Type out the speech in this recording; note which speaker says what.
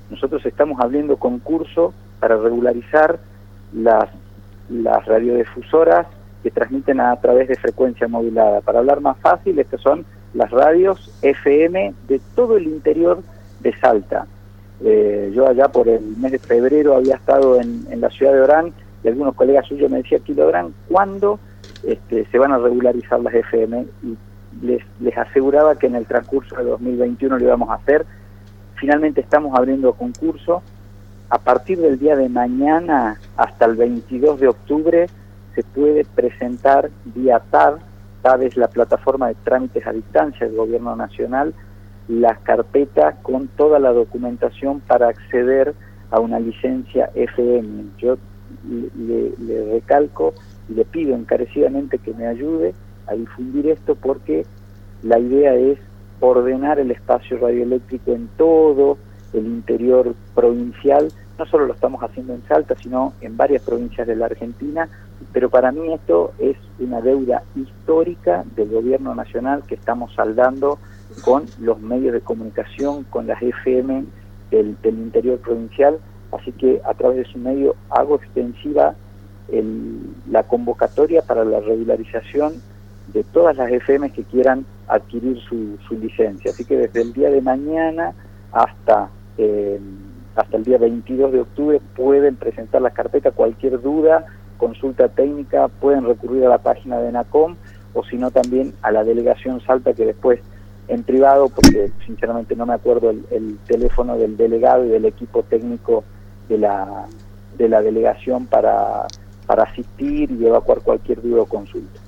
Speaker 1: nosotros estamos abriendo concurso para regularizar las radiodifusoras que transmiten a través de frecuencia modulada. Para hablar más fácil, estas son las radios FM de todo el interior de Salta. Yo allá por el mes de febrero había estado en la ciudad de Orán, y algunos colegas suyos me decían: Kilo Orán, ¿cuándo se van a regularizar las FM? Y les aseguraba que en el transcurso de 2021 lo íbamos a hacer. Finalmente estamos abriendo concurso. A partir del día de mañana hasta el 22 de octubre se puede presentar vía TAD. TAD es la plataforma de trámites a distancia del Gobierno Nacional, las carpetas con toda la documentación para acceder a una licencia FM. Yo le recalco y le pido encarecidamente que me ayude a difundir esto, porque la idea es ordenar el espacio radioeléctrico en todo el interior provincial. No solo lo estamos haciendo en Salta, sino en varias provincias de la Argentina, pero para mí esto es una deuda histórica del Gobierno Nacional que estamos saldando con los medios de comunicación, con las FM del interior provincial. Así que a través de su medio hago extensiva la convocatoria para la regularización de todas las FM que quieran adquirir su licencia. Así que desde el día de mañana hasta el día 22 de octubre pueden presentar las carpetas. Cualquier duda, consulta técnica, pueden recurrir a la página de ENACOM, o si no también a la delegación Salta, que después en privado, porque sinceramente no me acuerdo el teléfono del delegado y del equipo técnico de la delegación para asistir y evacuar cualquier duda o consulta.